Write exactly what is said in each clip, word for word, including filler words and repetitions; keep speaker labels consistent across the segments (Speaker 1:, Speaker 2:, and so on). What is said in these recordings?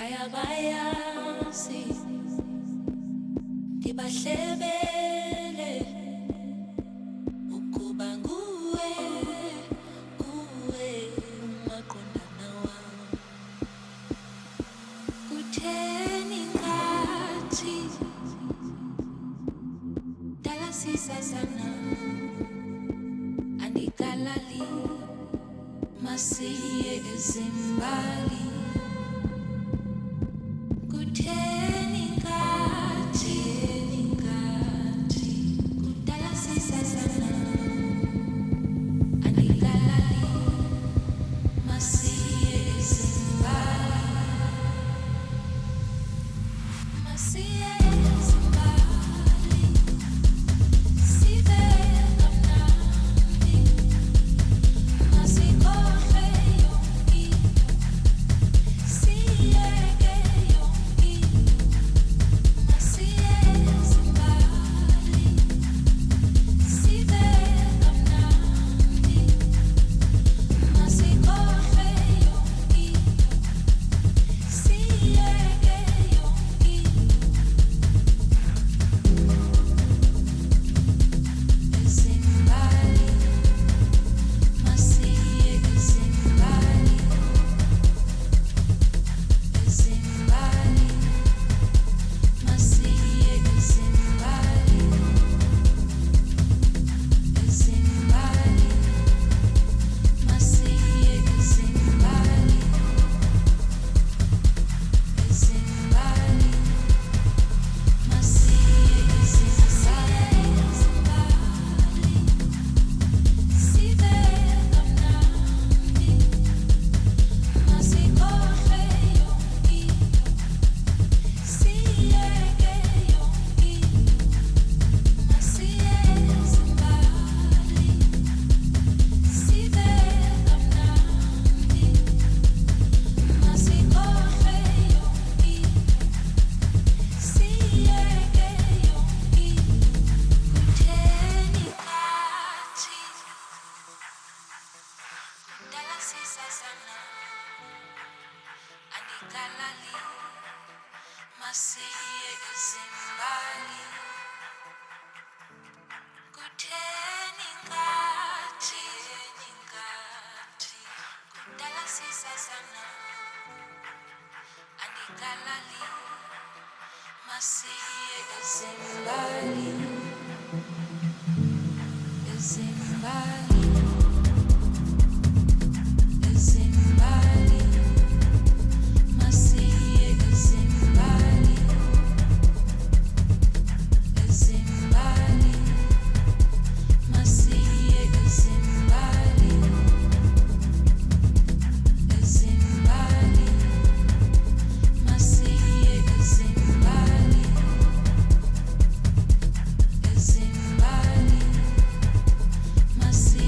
Speaker 1: ayabayazi ngibahlebele ukuba nguwe nguwe maqondana wami kutheni ngathi dala sisazana andikalali masiye ezimbali kutheni ngathi ngathi kudala sisazana andikalali masiye ezimbali masiye ezimbali sive kamnandi masikhohle yonke siyeke yonke masiye ezimbali sive kamnandi masikhohle yonke siyeke yonke ezimbali masiye ezimbali ezimbali masiye ezimbali ezimbali masiye ezimbali ezimbali masiye ezimbali sive kamnandi masikhohle yonke siyeke yonke masiye ezimbali sive kamnandi masikhohle yonke siyeke yonke kutheni ngathi dala sisazana andikalali masiye ezimbali kutheni ngathi ngathi kudala sisazana andikalali masiye ezimbali ezimbali ezimbali masiye ezimbali ezimbali masiye ezimbali ezimbali masiye ezimbali ezimbali masiye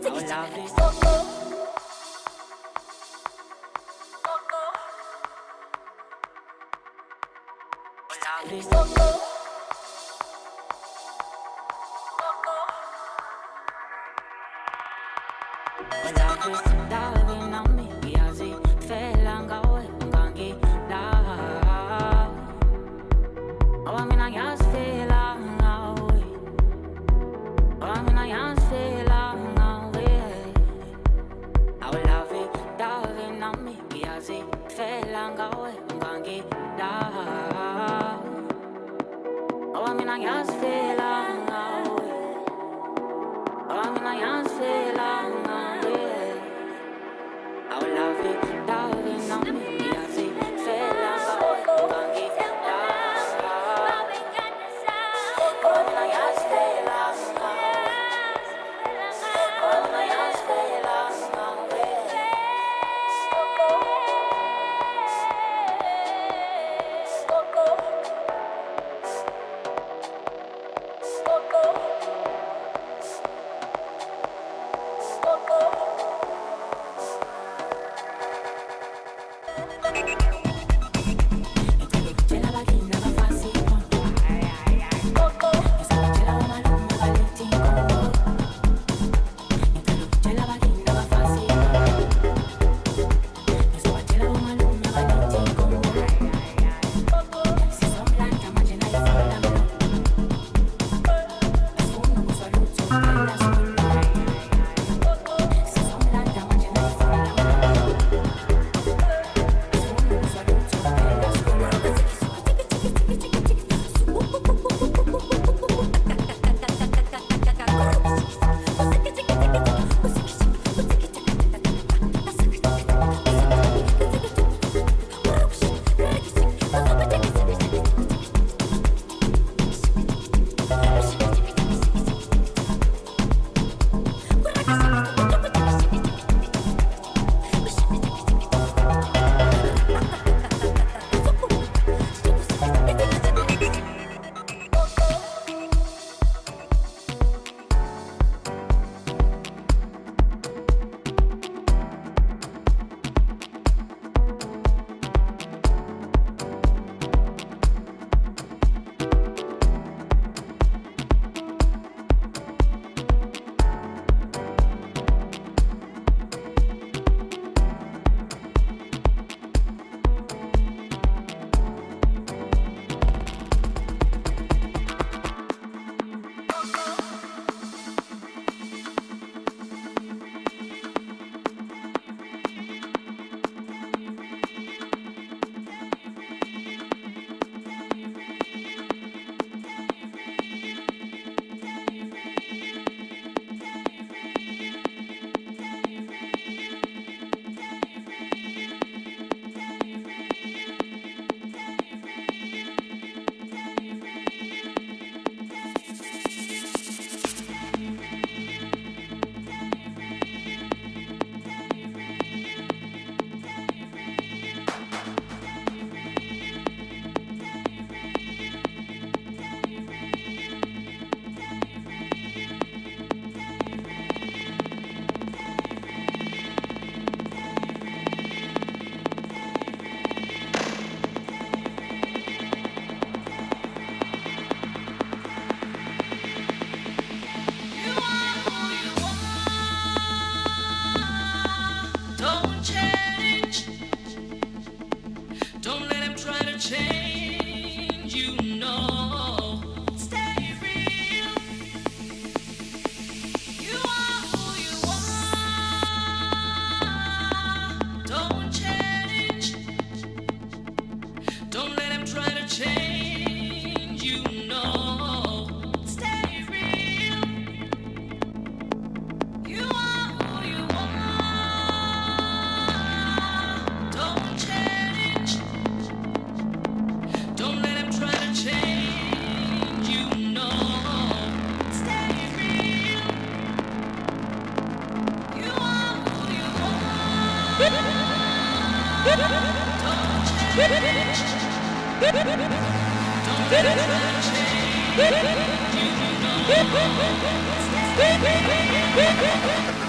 Speaker 2: Don't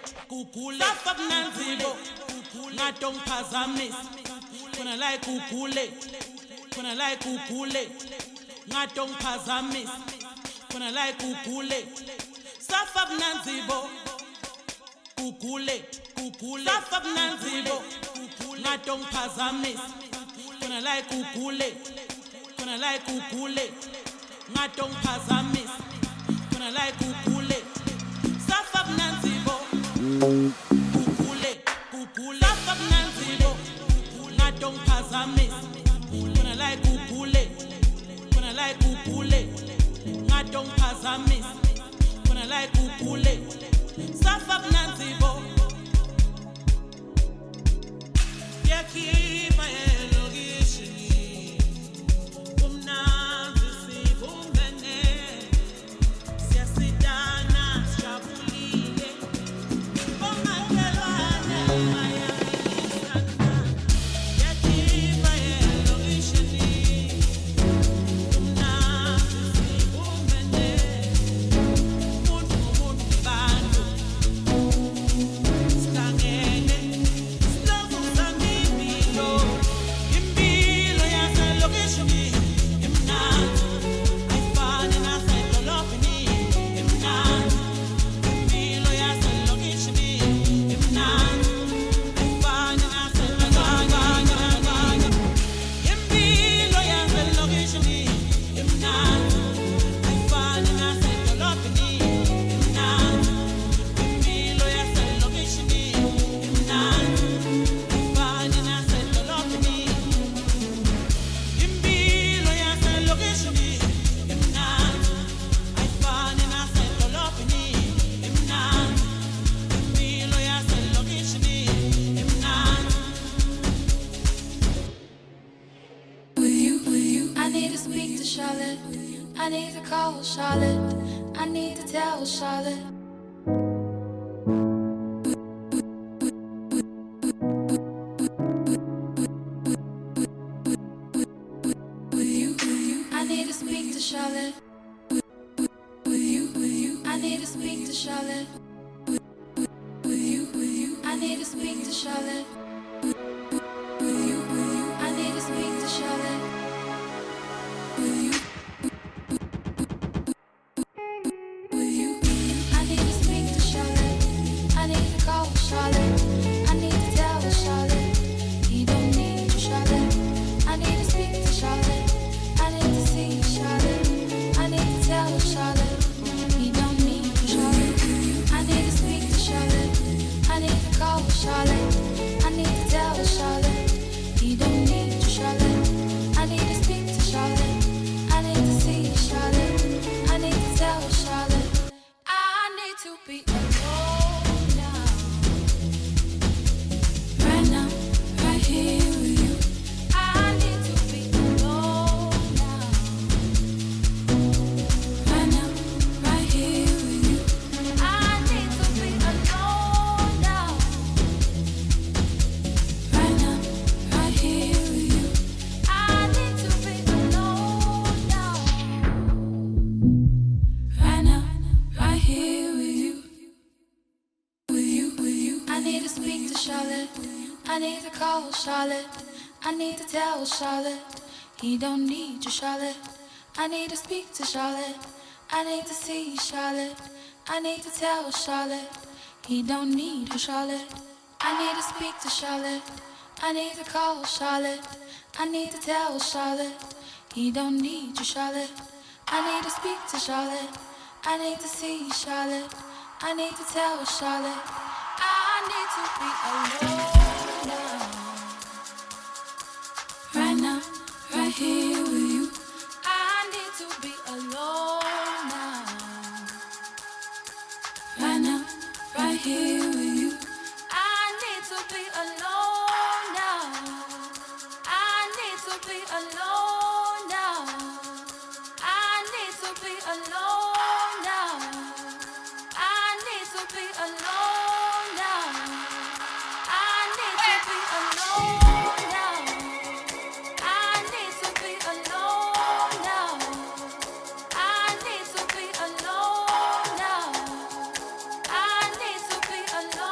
Speaker 2: kugule safabunanzibo ngadongiphazamisa khona la kugule khona la kugule ngadongiphazamisa khona la kugule safabunanzibo kugule kugule safabunanzibo ngadongiphazamisa khona la kugule khona la kugule ngadongiphazamisa khona la kugule safabunanzibo kugule kugule safabunanzibo ngadongiphazamisa khona la kugule khona la kugule ngadongiphazamisa khona la kugule safabunanzibo yakhipha elokishini umnanzi sibumbene siyasidana sijabulile omakhelwane bayayisana yakhipha elokishini umnanzi sibumbene umuntu ngumuntu bantu sihlangene siloku sangibilo impilo yaselokishini imnandi ayifani nasedolobheni imnandi impilo yaselokishini imnandi ayifani nasedolobheni impilo yaselokishini imnandi ayifani nasedolobheni imnandi impilo yaselokishini imnandi ayifani nasedolobheni impilo yaselokishini imnandi ayifani nasedolobheni imnandi impilo yaselokishini imnandi.
Speaker 1: With you, with you, I need to speak to Charlotte. I need to call Charlotte. I need to tell Charlotte. With you, with you, I need to speak to Charlotte. With you, with you, I need to speak to Charlotte. With you, with you, I need to speak to Charlotte. With you, with you, I need to speak to Charlotte. With you, with you, I need to speak to Charlotte. I need to call Charlotte. I need to tell Charlotte. He don't need you, Charlotte. I need to speak to Charlotte. I need to see Charlotte. I need to tell Charlotte. He don't need you, Charlotte. I need to speak to Charlotte. I need to call Charlotte. I need to tell Charlotte. He don't need you, Charlotte. I need to speak to Charlotte. I need to see Charlotte. I need to tell Charlotte. I need to be alone now. Right now, right here with you. I need to be alone now. Right now, right here with you. I need to be alone now. Right now, right here with you. I need to be alone now. Right now, right here with you. With you, with you. I need to speak to Charlotte. I need to call Charlotte. I need to tell Charlotte. He don't need you, Charlotte. I need to speak to Charlotte. I need to see Charlotte. I need to tell Charlotte. He don't need her, Charlotte. I need to speak to Charlotte. I need to call Charlotte. I need to tell Charlotte. He don't need you, Charlotte. I need to speak to Charlotte. I need to see Charlotte. I need to tell Charlotte. I need to be alone now. Right now, right here with you. I need to be alone now. Right now, right here with you. I need to be alone now. I need to be alone now. I need to be alone now. I need to be alone now. I need to be alone now. I need to be alone now. I need to be alone now. I need to be alone.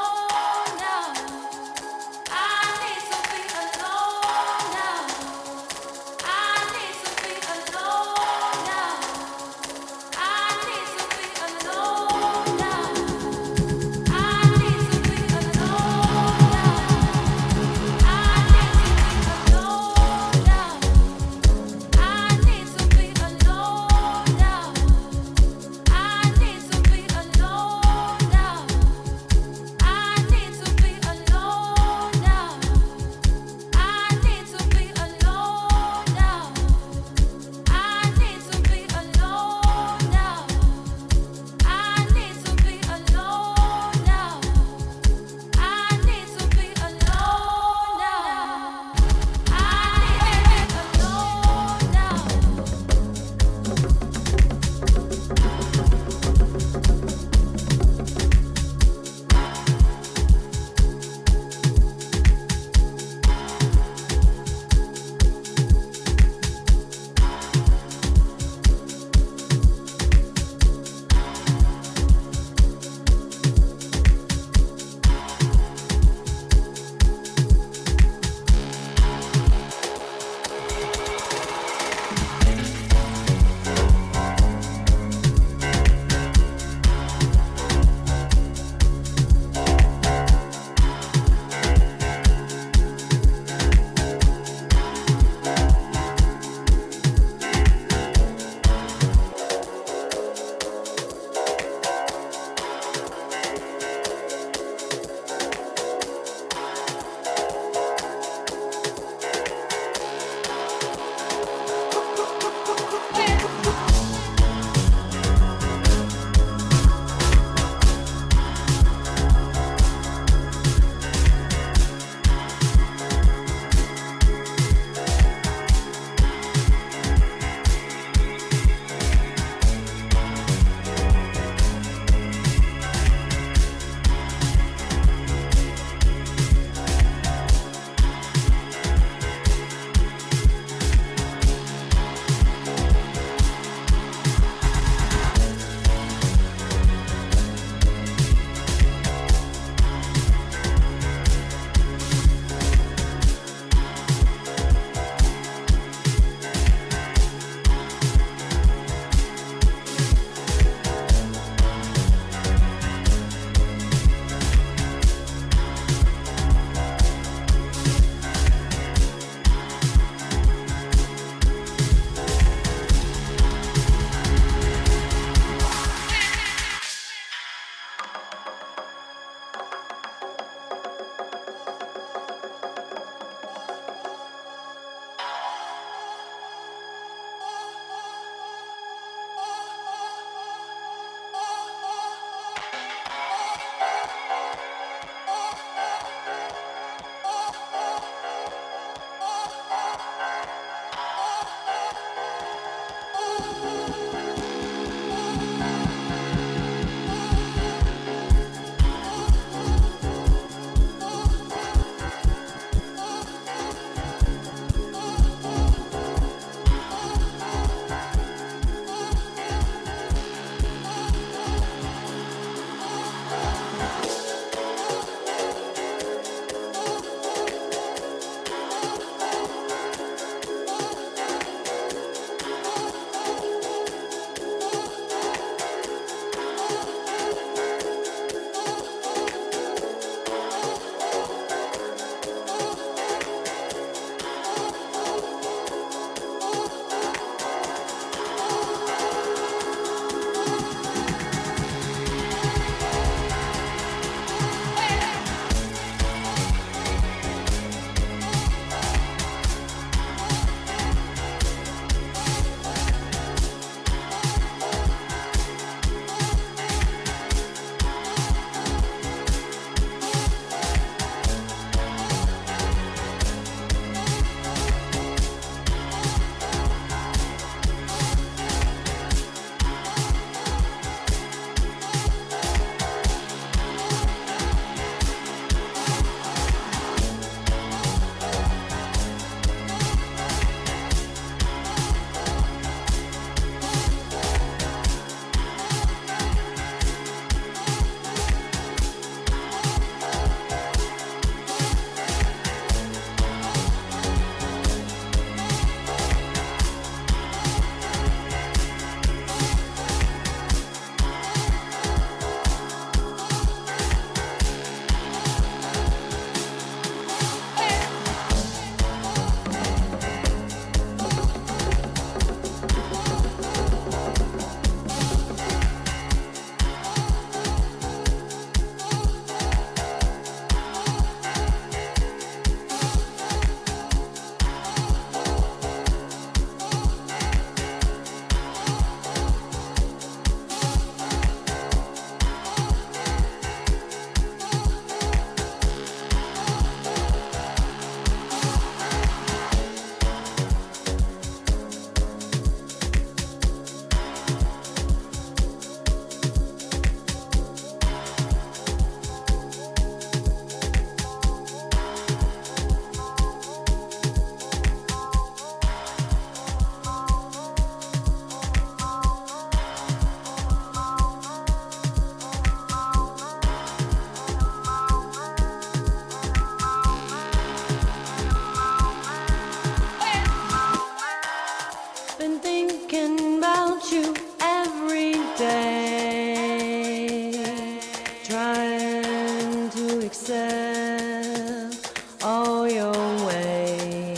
Speaker 3: accept all your ways.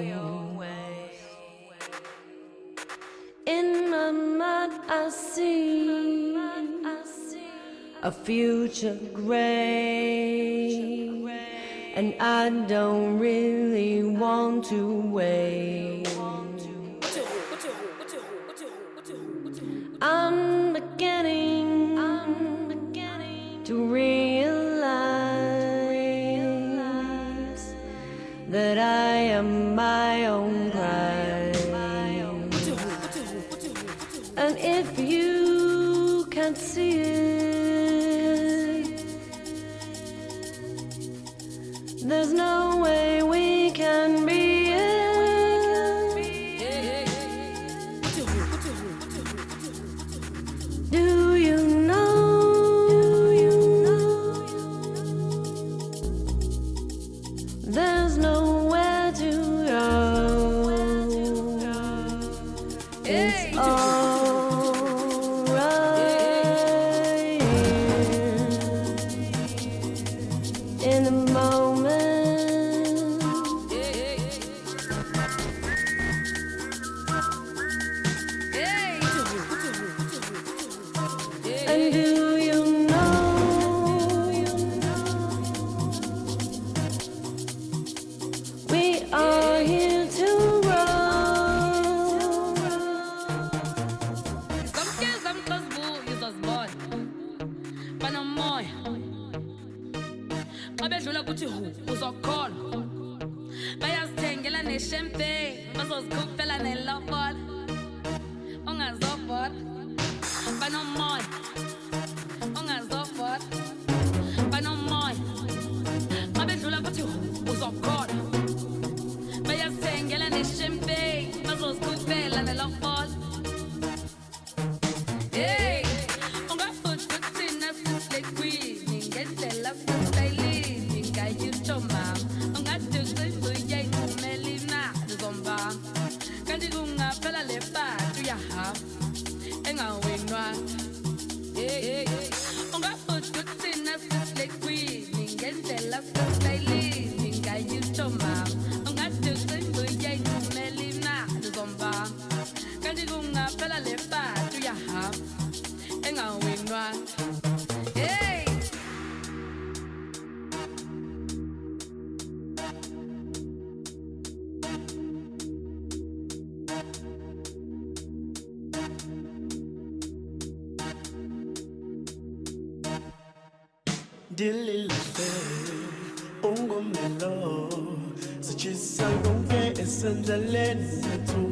Speaker 3: In my mind I see a future gray, and I don't really want to wait. I'm beginning, I'm beginning to realize that I am my own pride. And if you can't see it, there's no way we can be it. Do you know? Do you know? There's nowhere to go. It's all right in the moment. And do you know? We are here to roll.
Speaker 4: Some kids I'm close boo is us born. Panamoy. Abedlula kuthi hu uzokholwa. Bayazithengela ne-champagne, bazozikhuphela ne-lobola. Ungazobona. Panamoy. Ungazobona. Panamoy. Abedlula kuthi hu uzokholwa. Bayazithengela ne-champagne, bazozikhuphela ne-lobola. Hey, ungafuthi thina sisilekwini ngendlela sisayilini ngayisho mama. Ungaduka uyayithumela imali zombanga. Kanti kungaphela le pati uyahamba engawinwanga. Hey, ungafuthi thina sisilekwini ngendlela sisayilini ngayisho mama. Ungaduka uyayithumela imali zombanga. Kanti kungaphela le pati uyahamba engawinwanga. Hey,
Speaker 5: Dililife, ungomelo, sichisa yonke esendleleni zethu.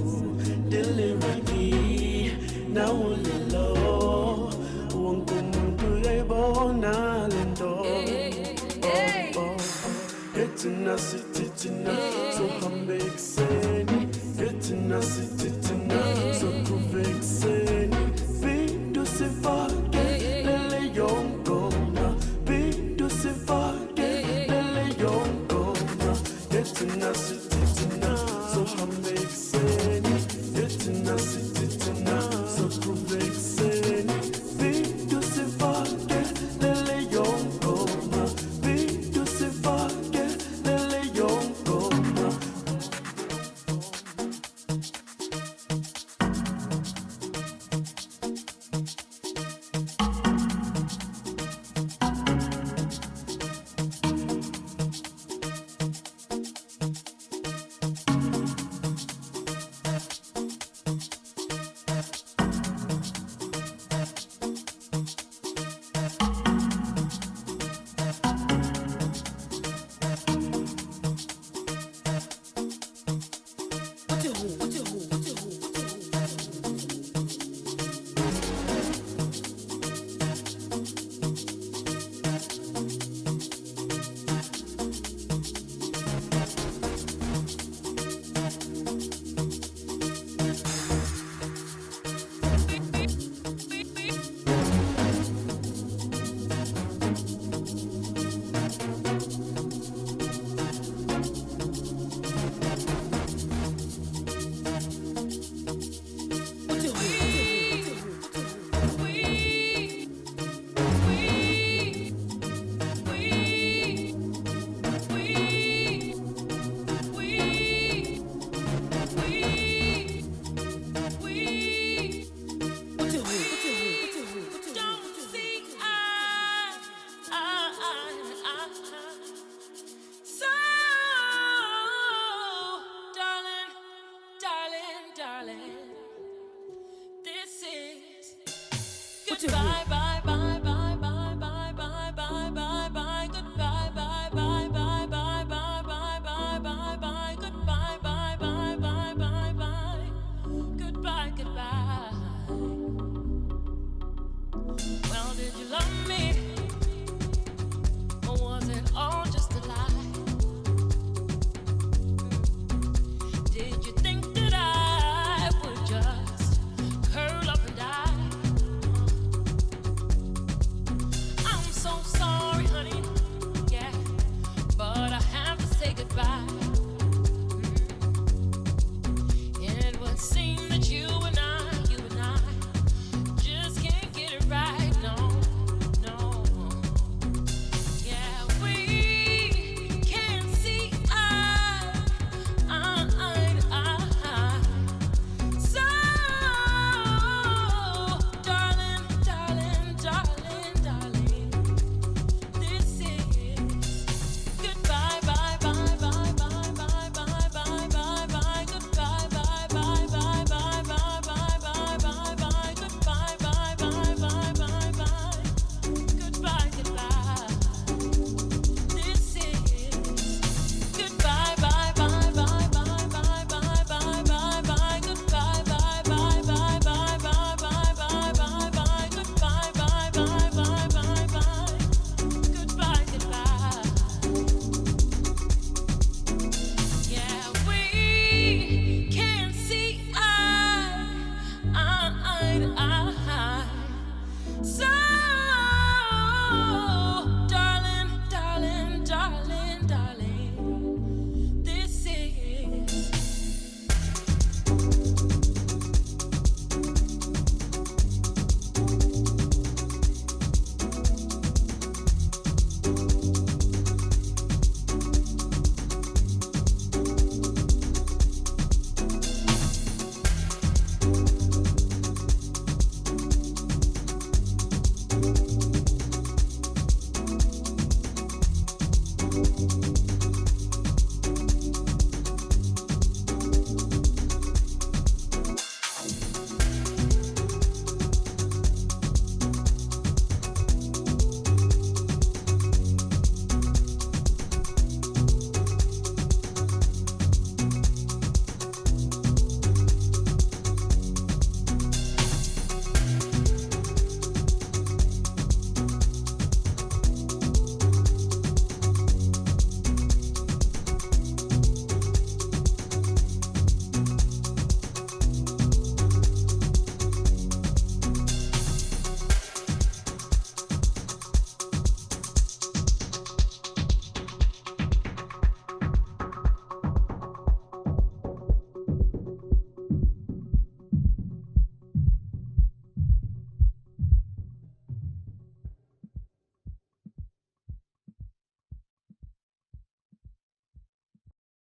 Speaker 5: Dilireki, nawulilo, wonke umuntu uyayibona lento. Oh, oh, ethina sithi thina sohambe ekuseni, ethina sithi thina sokuve ekuseni. Bintu sifake lele yongoma, bintu sifake lele yongoma. Ethina sithi thina sohambe ekuseni, ethina sithi thina sokuve ekuseni. Bintu sifake lele yongoma, bintu sifake lele yongoma. Thank